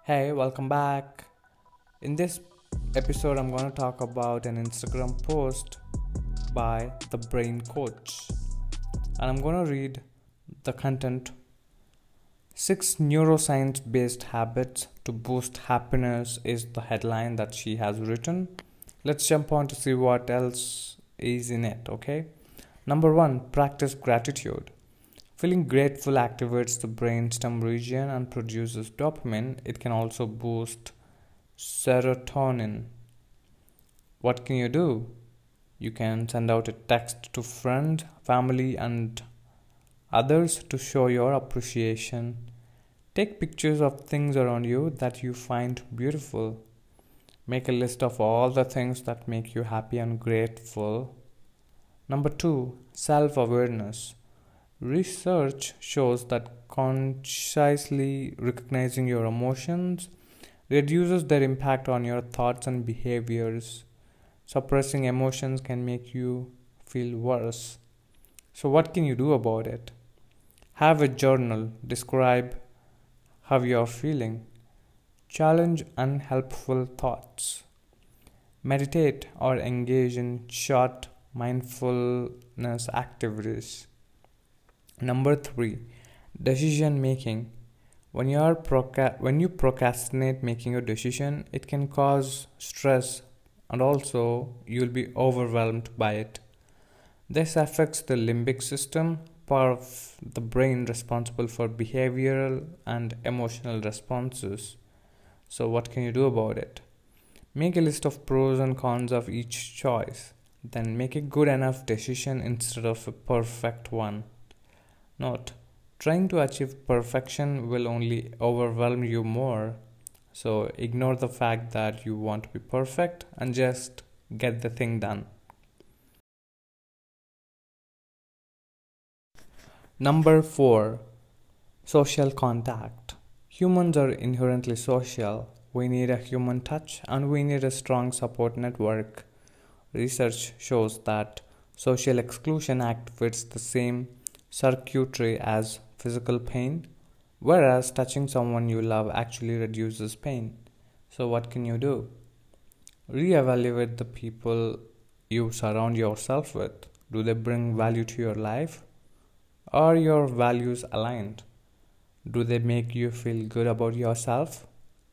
Hey, welcome back. In this episode, I'm going to talk about an Instagram post by the Brain Coach. And I'm going to read the content. 6 neuroscience based habits to boost happiness is the headline that she has written. Let's jump on to see what else is in it, okay? Number 1, practice gratitude. Feeling grateful activates the brainstem region and produces dopamine. It can also boost serotonin. What can you do? You can send out a text to friends, family, and others to show your appreciation. Take pictures of things around you that you find beautiful. Make a list of all the things that make you happy and grateful. Number 2, self awareness. Research shows that consciously recognizing your emotions reduces their impact on your thoughts and behaviors. Suppressing emotions can make you feel worse. So, what can you do about it? Have a journal. Describe how you're feeling. Challenge unhelpful thoughts. Meditate or engage in short mindfulness activities. Number 3, decision making. When you procrastinate making a decision, it can cause stress and also you'll be overwhelmed by it. This affects the limbic system, part of the brain responsible for behavioral and emotional responses. So what can you do about it? Make a list of pros and cons of each choice. Then make a good enough decision instead of a perfect one. Note, trying to achieve perfection will only overwhelm you more. So ignore the fact that you want to be perfect and just get the thing done. Number 4, social contact. Humans are inherently social. We need a human touch and we need a strong support network. Research shows that social exclusion activates the same circuitry as physical pain, whereas touching someone you love actually reduces pain. So, what can you do? Reevaluate the people you surround yourself with. Do they bring value to your life? Are your values aligned? Do they make you feel good about yourself?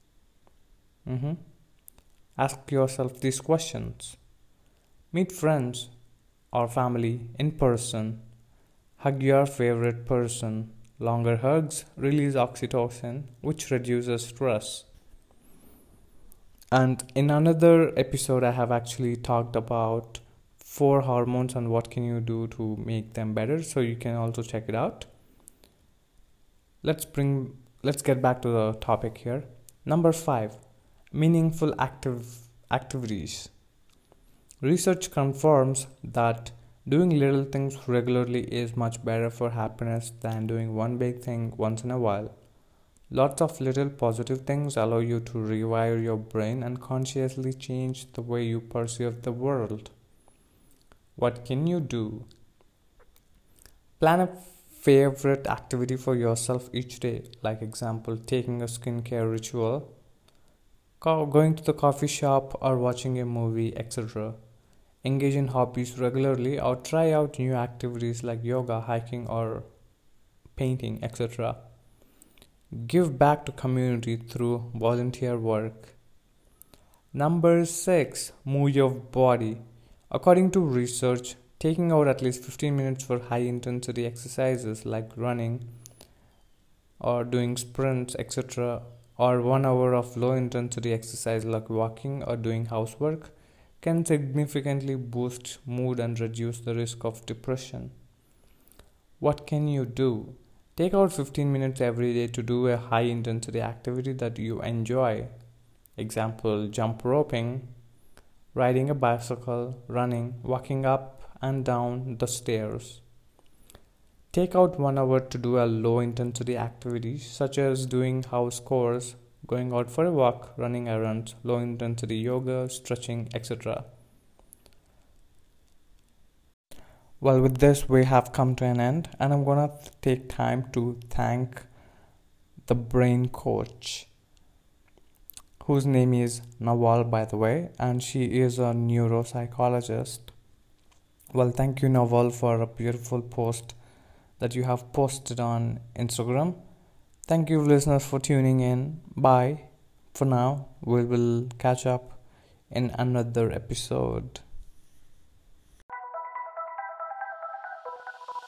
Ask yourself these questions. Meet friends or family in person. Hug your favorite person. Longer hugs release oxytocin, which reduces stress. And in another episode, I have actually talked about 4 hormones and what can you do to make them better. So you can also check it out. Let's get back to the topic here. Number 5, meaningful activities. Research confirms that doing little things regularly is much better for happiness than doing one big thing once in a while. Lots of little positive things allow you to rewire your brain and consciously change the way you perceive the world. What can you do? Plan a favorite activity for yourself each day, like example, taking a skincare ritual, going to the coffee shop or watching a movie, etc. Engage in hobbies regularly or try out new activities like yoga, hiking, or painting, etc. Give back to community through volunteer work. Number 6, move your body. According to research, taking out at least 15 minutes for high intensity exercises like running or doing sprints, etc., or 1 hour of low intensity exercise like walking or doing housework can significantly boost mood and reduce the risk of depression. What can you do? Take out 15 minutes every day to do a high intensity activity that you enjoy. Example, jump roping, riding a bicycle, running, walking up and down the stairs. Take out 1 hour to do a low intensity activity such as doing house chores, going out for a walk, running errands, low intensity yoga, stretching, etc. Well, with this, we have come to an end, and I'm gonna take time to thank the Brain Coach. whose name is Nawal, by the way, and she is a neuropsychologist. Well, thank you, Nawal, for a beautiful post that you have posted on Instagram. Thank you, listeners, for tuning in. Bye. For now, we will catch up in another episode.